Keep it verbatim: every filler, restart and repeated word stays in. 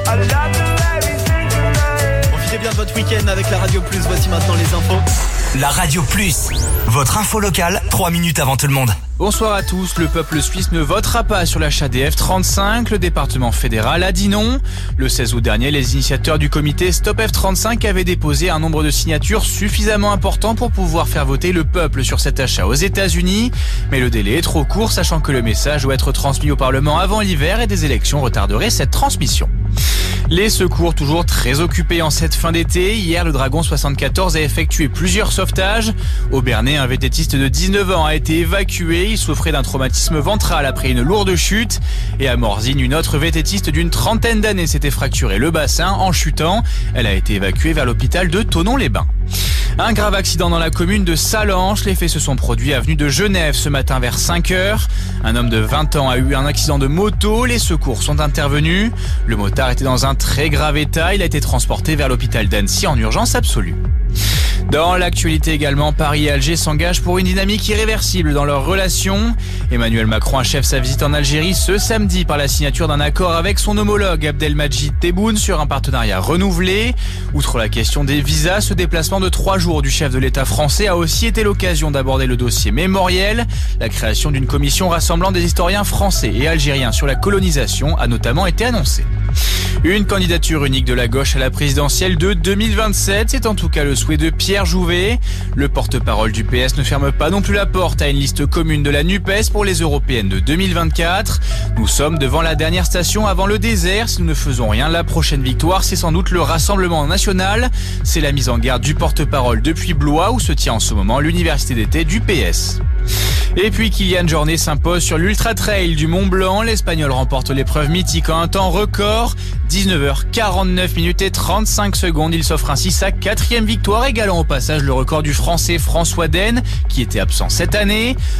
Profitez bien de votre week-end avec la Radio Plus. Voici maintenant les infos. La Radio Plus, votre info locale, trois minutes avant tout le monde. Bonsoir à tous. Le peuple suisse ne votera pas sur l'achat des F trente-cinq. Le département fédéral a dit non. Le seize août dernier, les initiateurs du comité Stop F trente-cinq avaient déposé un nombre de signatures suffisamment important pour pouvoir faire voter le peuple sur cet achat aux États-Unis. Mais le délai est trop court, sachant que le message doit être transmis au Parlement avant l'hiver et des élections retarderaient cette transmission. Les secours toujours très occupés en cette fin d'été. Hier, le Dragon soixante-quatorze a effectué plusieurs sauvetages. Au Bernay, un vététiste de dix-neuf ans a été évacué. Il souffrait d'un traumatisme ventral après une lourde chute. Et à Morzine, une autre vététiste d'une trentaine d'années s'était fracturé le bassin en chutant. Elle a été évacuée vers l'hôpital de Thonon-les-Bains. Un grave accident dans la commune de Salanches. Les faits se sont produits avenue de Genève ce matin vers cinq heures. Un homme de vingt ans a eu un accident de moto. Les secours sont intervenus. Le motard était dans un très grave état. Il a été transporté vers l'hôpital d'Annecy en urgence absolue. Dans l'actualité également, Paris et Alger s'engagent pour une dynamique irréversible dans leur relation. Emmanuel Macron achève sa visite en Algérie ce samedi par la signature d'un accord avec son homologue Abdelmadjid Tebboune sur un partenariat renouvelé. Outre la question des visas, ce déplacement de trois jours du chef de l'État français a aussi été l'occasion d'aborder le dossier mémoriel. La création d'une commission rassemblant des historiens français et algériens sur la colonisation a notamment été annoncée. Une candidature unique de la gauche à la présidentielle de deux mille vingt-sept, c'est en tout cas le souhait de Pierre Jouvet. Le porte-parole du P S ne ferme pas non plus la porte à une liste commune de la NUPES pour les européennes de deux mille vingt-quatre. Nous sommes devant la dernière station avant le désert. Si nous ne faisons rien, la prochaine victoire, c'est sans doute le Rassemblement national. C'est la mise en garde du porte-parole depuis Blois où se tient en ce moment l'université d'été du P S. Et puis Kylian Jornet s'impose sur l'Ultra Trail du Mont Blanc. L'Espagnol remporte l'épreuve mythique en un temps record, dix-neuf heures quarante-neuf minutes et trente-cinq secondes. Il s'offre ainsi sa quatrième victoire, égalant au passage le record du Français François Den, qui était absent cette année.